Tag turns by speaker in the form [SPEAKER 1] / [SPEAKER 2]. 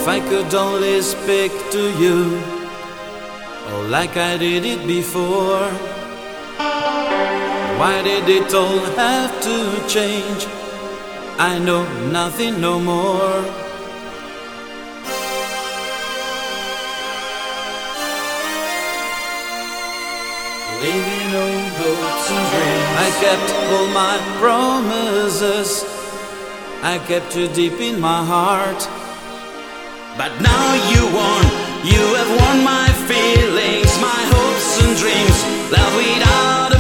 [SPEAKER 1] If I could only speak to you, oh, like I did it before. Why did it all have to change? I know nothing no more. Living on hopes and dreams, I kept all my promises, I kept you deep in my heart. But now you won, you have won my feelings, my hopes and dreams, love without